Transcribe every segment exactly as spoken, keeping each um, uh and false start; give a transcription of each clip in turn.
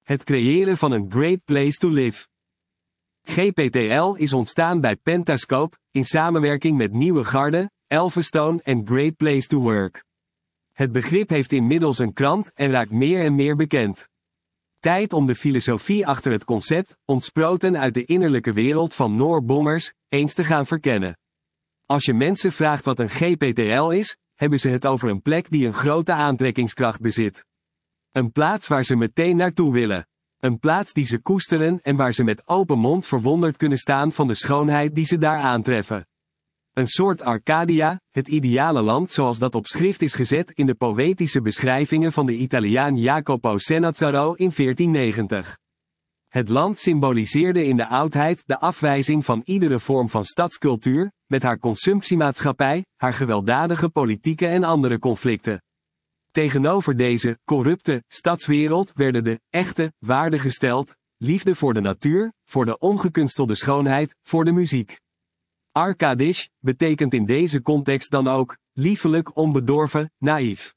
Het creëren van een great place to live. G P T L is ontstaan bij Pentascope, in samenwerking met Nieuwe Garde, Elphinstone en Great Place to Work. Het begrip heeft inmiddels een krant en raakt meer en meer bekend. Tijd om de filosofie achter het concept, ontsproten uit de innerlijke wereld van Noor Bommers, eens te gaan verkennen. Als je mensen vraagt wat een G P T L is, hebben ze het over een plek die een grote aantrekkingskracht bezit. Een plaats waar ze meteen naartoe willen. Een plaats die ze koesteren en waar ze met open mond verwonderd kunnen staan van de schoonheid die ze daar aantreffen. Een soort Arcadia, het ideale land zoals dat op schrift is gezet in de poëtische beschrijvingen van de Italiaan Jacopo Sannazaro in veertien negentig. Het land symboliseerde in de oudheid de afwijzing van iedere vorm van stadscultuur, met haar consumptiemaatschappij, haar gewelddadige politieke en andere conflicten. Tegenover deze corrupte stadswereld werden de echte waarden gesteld: liefde voor de natuur, voor de ongekunstelde schoonheid, voor de muziek. Arkadisch betekent in deze context dan ook liefelijk, onbedorven, naïef.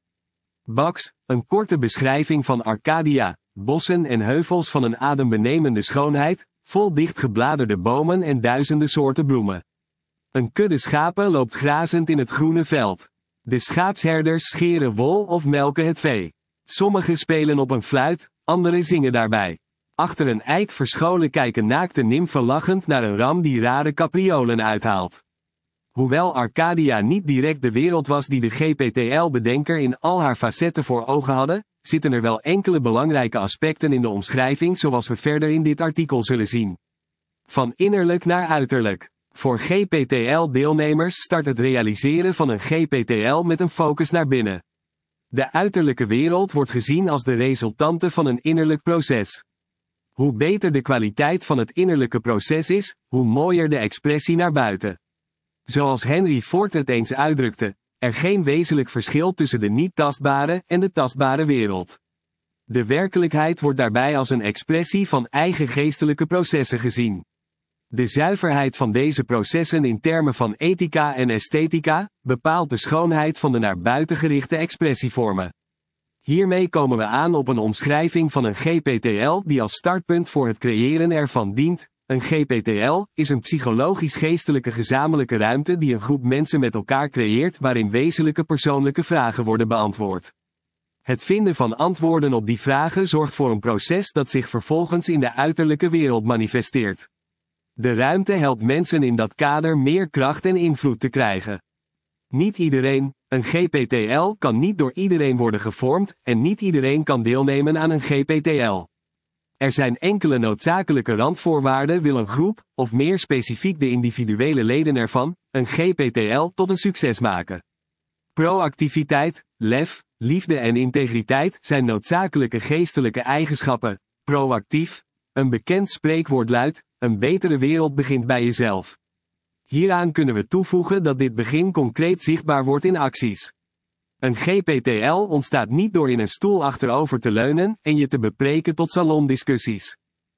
Bax, een korte beschrijving van Arcadia, bossen en heuvels van een adembenemende schoonheid, vol dichtgebladerde bomen en duizenden soorten bloemen. Een kudde schapen loopt grazend in het groene veld. De schaapsherders scheren wol of melken het vee. Sommigen spelen op een fluit, anderen zingen daarbij. Achter een eik verscholen kijken naakte nimfen lachend naar een ram die rare capriolen uithaalt. Hoewel Arcadia niet direct de wereld was die de G P T L-bedenker in al haar facetten voor ogen hadden, zitten er wel enkele belangrijke aspecten in de omschrijving zoals we verder in dit artikel zullen zien. Van innerlijk naar uiterlijk. Voor G P T L-deelnemers start het realiseren van een G P T L met een focus naar binnen. De uiterlijke wereld wordt gezien als de resultante van een innerlijk proces. Hoe beter de kwaliteit van het innerlijke proces is, hoe mooier de expressie naar buiten. Zoals Henry Ford het eens uitdrukte, er geen wezenlijk verschil tussen de niet tastbare en de tastbare wereld. De werkelijkheid wordt daarbij als een expressie van eigen geestelijke processen gezien. De zuiverheid van deze processen in termen van ethica en esthetica bepaalt de schoonheid van de naar buiten gerichte expressievormen. Hiermee komen we aan op een omschrijving van een G P T L die als startpunt voor het creëren ervan dient. Een G P T L is een psychologisch-geestelijke gezamenlijke ruimte die een groep mensen met elkaar creëert waarin wezenlijke persoonlijke vragen worden beantwoord. Het vinden van antwoorden op die vragen zorgt voor een proces dat zich vervolgens in de uiterlijke wereld manifesteert. De ruimte helpt mensen in dat kader meer kracht en invloed te krijgen. Niet iedereen, een G P T L kan niet door iedereen worden gevormd en niet iedereen kan deelnemen aan een G P T L. Er zijn enkele noodzakelijke randvoorwaarden wil een groep, of meer specifiek de individuele leden ervan, een G P T L tot een succes maken. Proactiviteit, lef, liefde en integriteit zijn noodzakelijke geestelijke eigenschappen. Proactief, een bekend spreekwoord luidt, een betere wereld begint bij jezelf. Hieraan kunnen we toevoegen dat dit begin concreet zichtbaar wordt in acties. Een G P T L ontstaat niet door in een stoel achterover te leunen en je te bepreken tot salondiscussies.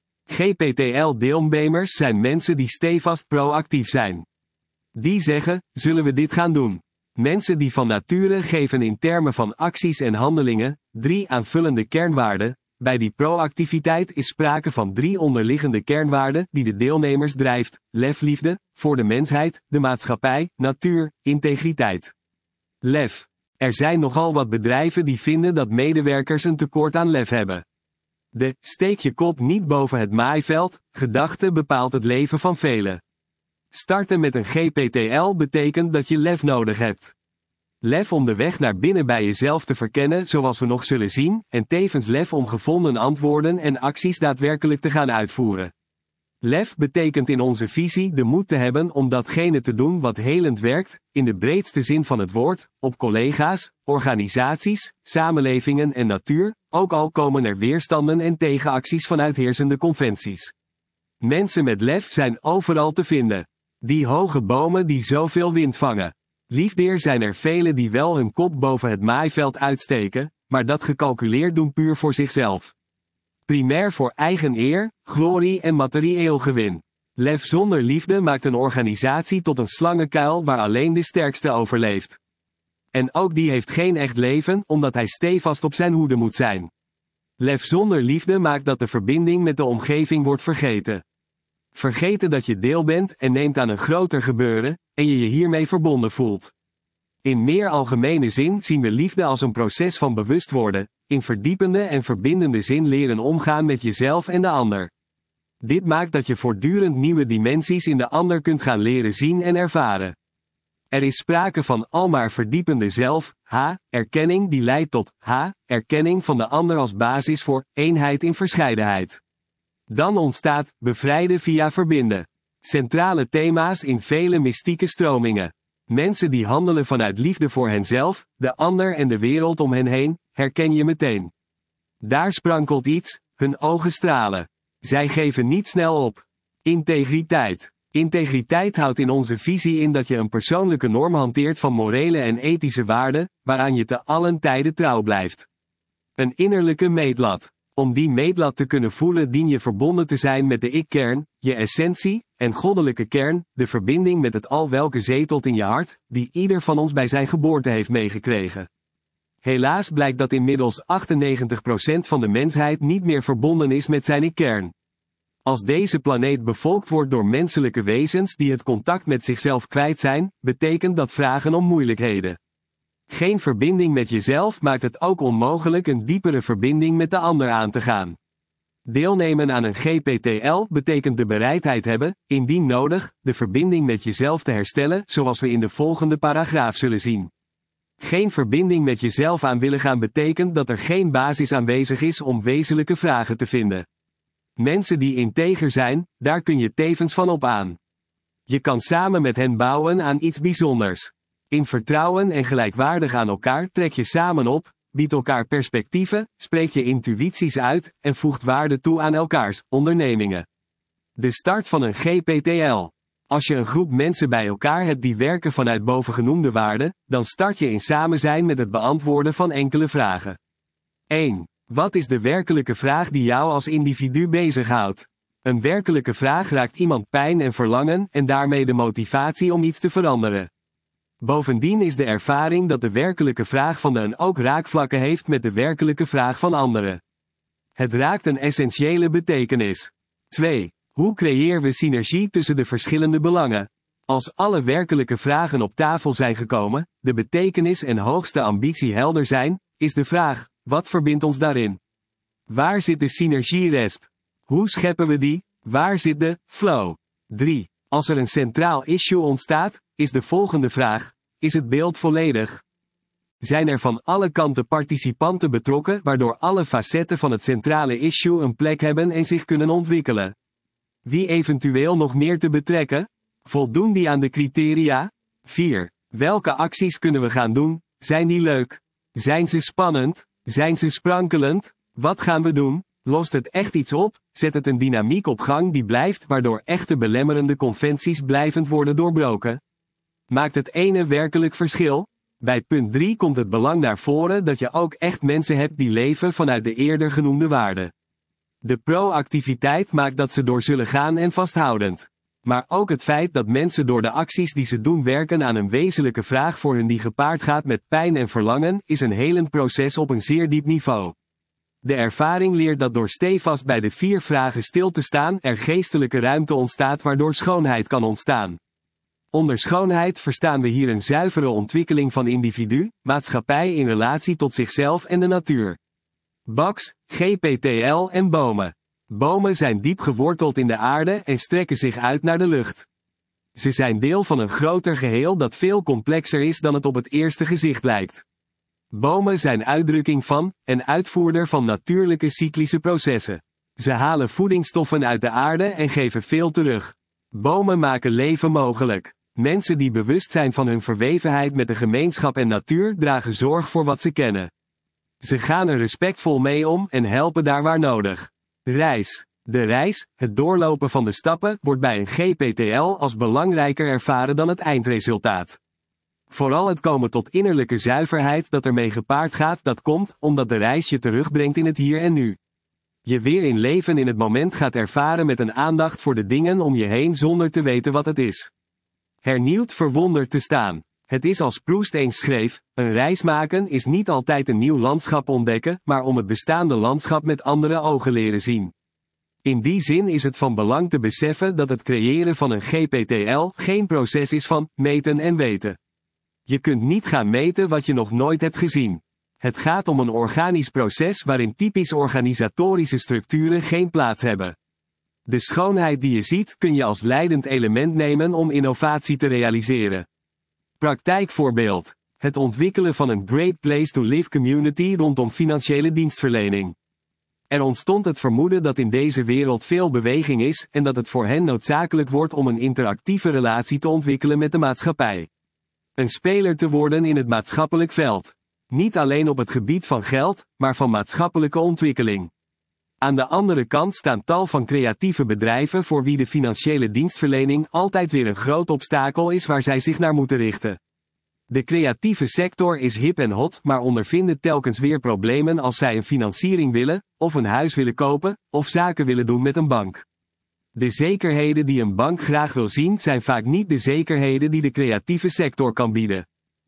G P T L-deelnemers zijn mensen die stevast proactief zijn. Die zeggen, zullen we dit gaan doen? Mensen die van nature geven in termen van acties en handelingen, drie aanvullende kernwaarden. Bij die proactiviteit is sprake van drie onderliggende kernwaarden die de deelnemers drijft: lef, liefde, voor de mensheid, de maatschappij, natuur, integriteit. Lef. Er zijn nogal wat bedrijven die vinden dat medewerkers een tekort aan lef hebben. De steek je kop niet boven het maaiveld gedachte bepaalt het leven van velen. Starten met een G P T L betekent dat je lef nodig hebt. Lef om de weg naar binnen bij jezelf te verkennen zoals we nog zullen zien, en tevens lef om gevonden antwoorden en acties daadwerkelijk te gaan uitvoeren. Lef betekent in onze visie de moed te hebben om datgene te doen wat helend werkt, in de breedste zin van het woord, op collega's, organisaties, samenlevingen en natuur, ook al komen er weerstanden en tegenacties vanuit heersende conventies. Mensen met lef zijn overal te vinden. Die hoge bomen die zoveel wind vangen. Liefdeer zijn er velen die wel hun kop boven het maaiveld uitsteken, maar dat gecalculeerd doen puur voor zichzelf. Primair voor eigen eer, glorie en materieel gewin. Lef zonder liefde maakt een organisatie tot een slangenkuil waar alleen de sterkste overleeft. En ook die heeft geen echt leven, omdat hij stevast op zijn hoede moet zijn. Lef zonder liefde maakt dat de verbinding met de omgeving wordt vergeten. Vergeten dat je deel bent en neemt aan een groter gebeuren, en je je hiermee verbonden voelt. In meer algemene zin zien we liefde als een proces van bewust worden, in verdiepende en verbindende zin leren omgaan met jezelf en de ander. Dit maakt dat je voortdurend nieuwe dimensies in de ander kunt gaan leren zien en ervaren. Er is sprake van almaar verdiepende zelf, H, erkenning die leidt tot, H, erkenning van de ander als basis voor, eenheid in verscheidenheid. Dan ontstaat, bevrijden via verbinden. Centrale thema's in vele mystieke stromingen. Mensen die handelen vanuit liefde voor henzelf, de ander en de wereld om hen heen, herken je meteen. Daar sprankelt iets, hun ogen stralen. Zij geven niet snel op. Integriteit. Integriteit houdt in onze visie in dat je een persoonlijke norm hanteert van morele en ethische waarden, waaraan je te allen tijde trouw blijft. Een innerlijke meetlat. Om die meetlat te kunnen voelen dien je verbonden te zijn met de ik-kern, je essentie, en goddelijke kern, de verbinding met het al welke zetelt in je hart, die ieder van ons bij zijn geboorte heeft meegekregen. Helaas blijkt dat inmiddels achtennegentig procent van de mensheid niet meer verbonden is met zijn ik-kern. Als deze planeet bevolkt wordt door menselijke wezens die het contact met zichzelf kwijt zijn, betekent dat vragen om moeilijkheden. Geen verbinding met jezelf maakt het ook onmogelijk een diepere verbinding met de ander aan te gaan. Deelnemen aan een G P T L betekent de bereidheid hebben, indien nodig, de verbinding met jezelf te herstellen, zoals we in de volgende paragraaf zullen zien. Geen verbinding met jezelf aan willen gaan betekent dat er geen basis aanwezig is om wezenlijke vragen te vinden. Mensen die integer zijn, daar kun je tevens van op aan. Je kan samen met hen bouwen aan iets bijzonders. In vertrouwen en gelijkwaardig aan elkaar trek je samen op, biedt elkaar perspectieven, spreekt je intuïties uit en voegt waarde toe aan elkaars ondernemingen. De start van een G P T L. Als je een groep mensen bij elkaar hebt die werken vanuit bovengenoemde waarden, dan start je in samenzijn met het beantwoorden van enkele vragen. één. Wat is de werkelijke vraag die jou als individu bezighoudt? Een werkelijke vraag raakt iemand pijn en verlangen en daarmee de motivatie om iets te veranderen. Bovendien is de ervaring dat de werkelijke vraag van de een ook raakvlakken heeft met de werkelijke vraag van anderen. Het raakt een essentiële betekenis. twee. Hoe creëren we synergie tussen de verschillende belangen? Als alle werkelijke vragen op tafel zijn gekomen, de betekenis en hoogste ambitie helder zijn, is de vraag, wat verbindt ons daarin? Waar zit de synergie-resp? Hoe scheppen we die? Waar zit de flow? drie. Als er een centraal issue ontstaat, is de volgende vraag, is het beeld volledig? Zijn er van alle kanten participanten betrokken waardoor alle facetten van het centrale issue een plek hebben en zich kunnen ontwikkelen? Wie eventueel nog meer te betrekken? Voldoen die aan de criteria? vier. Welke acties kunnen we gaan doen? Zijn die leuk? Zijn ze spannend? Zijn ze sprankelend? Wat gaan we doen? Lost het echt iets op? Zet het een dynamiek op gang die blijft waardoor echte belemmerende conventies blijvend worden doorbroken? Maakt het ene werkelijk verschil? Bij punt drie komt het belang naar voren dat je ook echt mensen hebt die leven vanuit de eerder genoemde waarden. De proactiviteit maakt dat ze door zullen gaan en vasthoudend. Maar ook het feit dat mensen door de acties die ze doen werken aan een wezenlijke vraag voor hun die gepaard gaat met pijn en verlangen, is een helend proces op een zeer diep niveau. De ervaring leert dat door stevast bij de vier vragen stil te staan er geestelijke ruimte ontstaat waardoor schoonheid kan ontstaan. Onder schoonheid verstaan we hier een zuivere ontwikkeling van individu, maatschappij in relatie tot zichzelf en de natuur. Bax, G P T L en bomen. Bomen zijn diep geworteld in de aarde en strekken zich uit naar de lucht. Ze zijn deel van een groter geheel dat veel complexer is dan het op het eerste gezicht lijkt. Bomen zijn uitdrukking van, en uitvoerder van natuurlijke cyclische processen. Ze halen voedingsstoffen uit de aarde en geven veel terug. Bomen maken leven mogelijk. Mensen die bewust zijn van hun verwevenheid met de gemeenschap en natuur dragen zorg voor wat ze kennen. Ze gaan er respectvol mee om en helpen daar waar nodig. Reis. De reis, het doorlopen van de stappen, wordt bij een G P T L als belangrijker ervaren dan het eindresultaat. Vooral het komen tot innerlijke zuiverheid dat ermee gepaard gaat, dat komt omdat de reis je terugbrengt in het hier en nu. Je weer in leven in het moment gaat ervaren met een aandacht voor de dingen om je heen zonder te weten wat het is. Hernieuwd verwonderd te staan. Het is als Proust eens schreef, een reis maken is niet altijd een nieuw landschap ontdekken, maar om het bestaande landschap met andere ogen leren zien. In die zin is het van belang te beseffen dat het creëren van een G P T L geen proces is van meten en weten. Je kunt niet gaan meten wat je nog nooit hebt gezien. Het gaat om een organisch proces waarin typisch organisatorische structuren geen plaats hebben. De schoonheid die je ziet kun je als leidend element nemen om innovatie te realiseren. Praktijkvoorbeeld. Het ontwikkelen van een Great Place to Live community rondom financiële dienstverlening. Er ontstond het vermoeden dat in deze wereld veel beweging is en dat het voor hen noodzakelijk wordt om een interactieve relatie te ontwikkelen met de maatschappij. Een speler te worden in het maatschappelijk veld. Niet alleen op het gebied van geld, maar van maatschappelijke ontwikkeling. Aan de andere kant staan tal van creatieve bedrijven voor wie de financiële dienstverlening altijd weer een groot obstakel is waar zij zich naar moeten richten. De creatieve sector is hip en hot, maar ondervinden telkens weer problemen als zij een financiering willen, of een huis willen kopen, of zaken willen doen met een bank. De zekerheden die een bank graag wil zien zijn vaak niet de zekerheden die de creatieve sector kan bieden.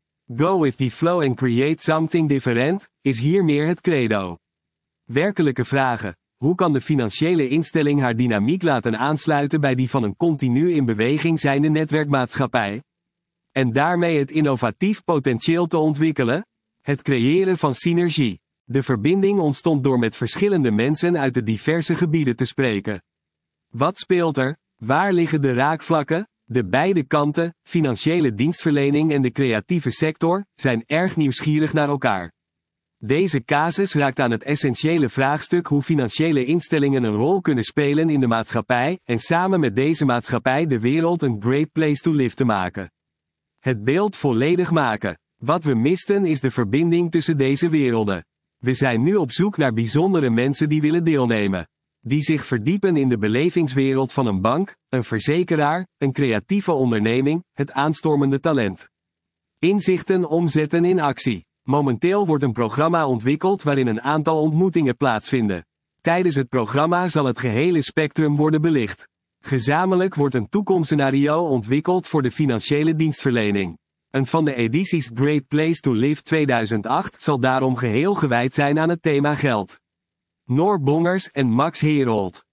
Go with the flow and create something different, is hier meer het credo. Werkelijke vragen. Hoe kan de financiële instelling haar dynamiek laten aansluiten bij die van een continu in beweging zijnde netwerkmaatschappij? En daarmee het innovatief potentieel te ontwikkelen? Het creëren van synergie. De verbinding ontstond door met verschillende mensen uit de diverse gebieden te spreken. Wat speelt er? Waar liggen de raakvlakken? De beide kanten, financiële dienstverlening en de creatieve sector, zijn erg nieuwsgierig naar elkaar. Deze casus raakt aan het essentiële vraagstuk hoe financiële instellingen een rol kunnen spelen in de maatschappij en samen met deze maatschappij de wereld een great place to live te maken. Het beeld volledig maken. Wat we misten is de verbinding tussen deze werelden. We zijn nu op zoek naar bijzondere mensen die willen deelnemen. Die zich verdiepen in de belevingswereld van een bank, een verzekeraar, een creatieve onderneming, het aanstormende talent. Inzichten omzetten in actie. Momenteel wordt een programma ontwikkeld waarin een aantal ontmoetingen plaatsvinden. Tijdens het programma zal het gehele spectrum worden belicht. Gezamenlijk wordt een toekomstscenario ontwikkeld voor de financiële dienstverlening. Een van de edities Great Place to Live tweeduizend acht zal daarom geheel gewijd zijn aan het thema geld. Noor Bongers en Max Herold.